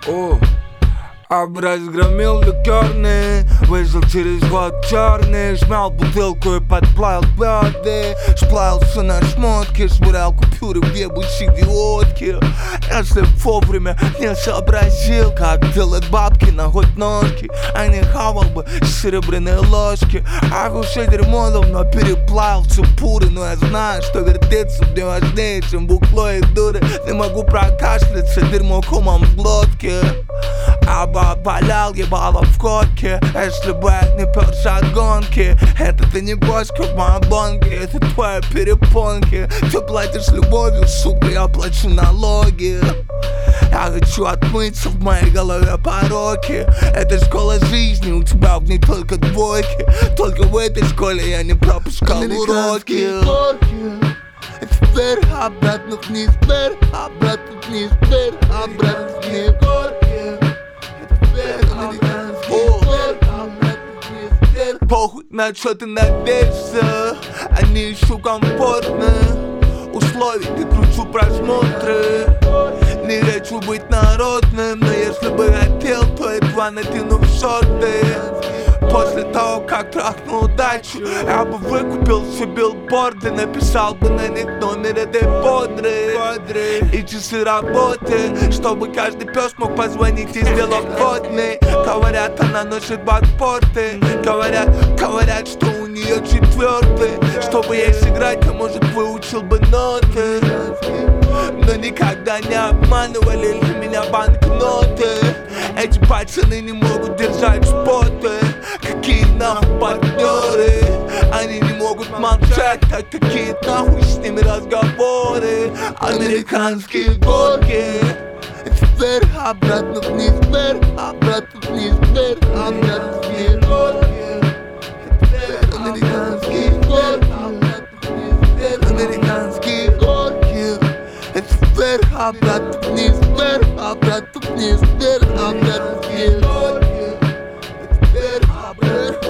О, разгромил ликерный, вышел через год черный, смял бутылку и подплавил бёрды, сплавился на шмотки, швырял купюры в ебучие идиотки. Если б вовремя не сообразил, как делать бабки на хоть ножки, а не хавал бы серебряные ложки. А все дерьмо давно переплавил цепуры, но я знаю, что вертеться мне важнее, чем бухло и дуры. Не могу прокашляться, дерьмо комом в глотке. Аббат валял ебало в котке. Если бы я не перся от гонки, это ты не бочка в моей банке, это твои перепонки. Ты платишь любовью, сука, я плачу налоги. Я хочу отмыться, в моей голове пороки. Это школа жизни, у тебя в ней только двойки. Только в этой школе я не пропускал уроки. Это вверх, обратно вниз, вверх, обратно вниз, вверх, обратно вниз. Похуй, на что ты надеешься, они ищу комфортных условий, ты кручу просмотры. Не хочу быть народным, но если бы хотел, то едва натяну в шорты. После того, как трахнул удачу, я бы выкупил все билборды, написал бы на них номер этой бодрый и часы работы, чтобы каждый пес мог позвонить и сделать фотный. Говорят, она носит бакпорты, говорят, что у нее четвертый. Чтобы ей сыграть, я, может, выучил бы ноты, но никогда не обманывали для меня банкноты. Эти пацаны не могут держать споты. Какие нахуй партнеры, они не могут молчать, так какие нахуй с ними разговоры. Американские горки. Это вверх, обратно вниз, вверх, обратно вниз, вверх, обратно вниз. Американские горки, американские горки. Это вверх, обратно вниз, вверх, обратно вниз, вверх, обратно вниз.